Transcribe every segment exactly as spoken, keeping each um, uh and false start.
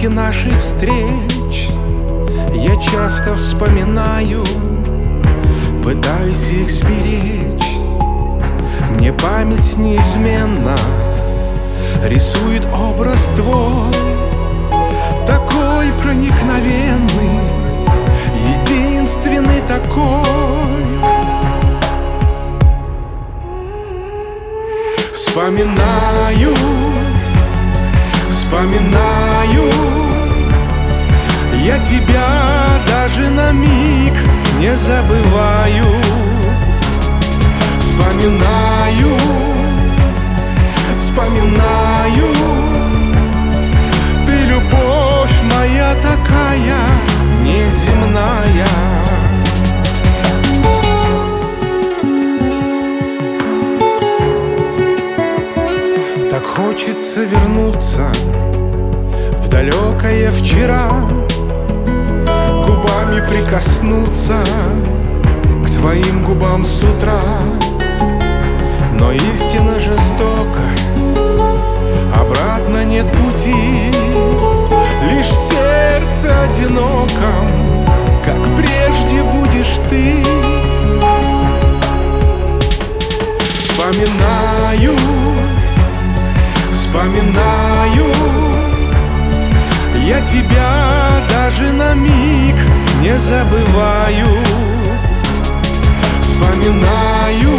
Отрывки наших встреч я часто вспоминаю, пытаюсь их сберечь. Мне память неизменно рисует образ твой, такой проникновенный, единственный такой. Вспоминаю, вспоминаю я тебя, даже на миг не забываю. Вспоминаю, вспоминаю, ты любовь моя такая неземная. Так хочется вернуться в далекое вчера, губами прикоснуться к твоим губам с утра. Но истина жестока, обратно нет пути, лишь в сердце одиноком, как прежде будешь ты. Вспоминаю, вспоминаю я тебя, даже на миг не забываю. Вспоминаю,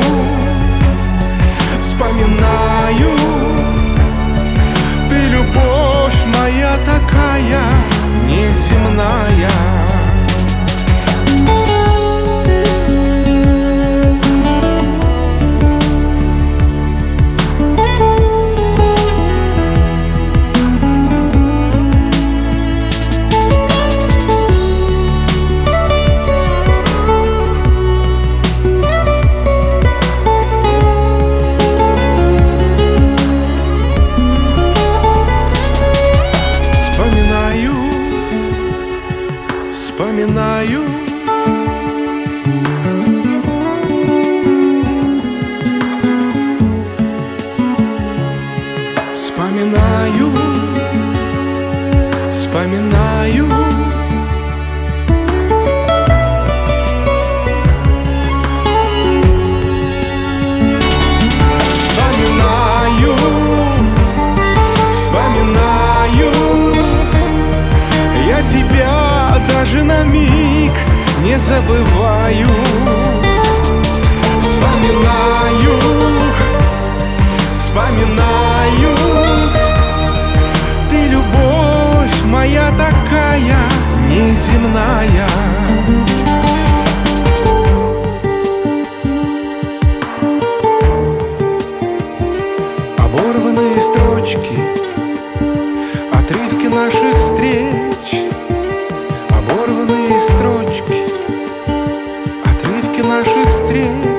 вспоминаю, ты любовь моя такая неземная. Вспоминаю, вспоминаю, вспоминаю, вспоминаю, вспоминаю я тебя, даже на миг не забываю. Вспоминаю, вспоминаю, ты любовь моя такая неземная. Оборванные строчки, отрывки наших встреч, оборванные строчки, отрывки наших встреч.